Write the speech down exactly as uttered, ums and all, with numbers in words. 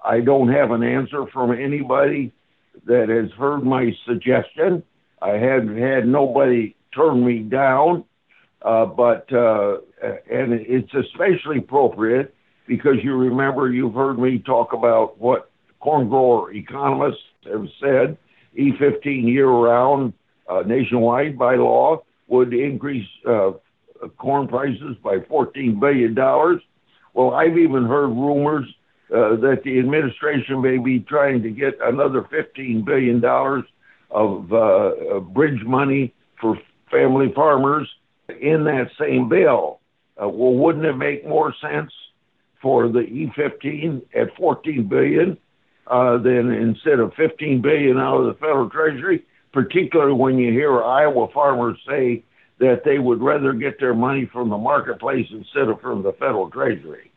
I don't have an answer from anybody that has heard my suggestion. I haven't had nobody turn me down, uh, but uh, and it's especially appropriate because you remember you've heard me talk about what corn grower economists have said. E fifteen year-round uh, nationwide by law would increase uh, corn prices by fourteen billion dollars. Well, I've even heard rumors uh, that the administration may be trying to get another fifteen billion dollars of uh, bridge money for family farmers in that same bill. Uh, well, wouldn't it make more sense for the E fifteen at fourteen billion dollars uh, than instead of fifteen billion dollars out of the federal treasury, particularly when you hear Iowa farmers say that they would rather get their money from the marketplace instead of from the federal treasury?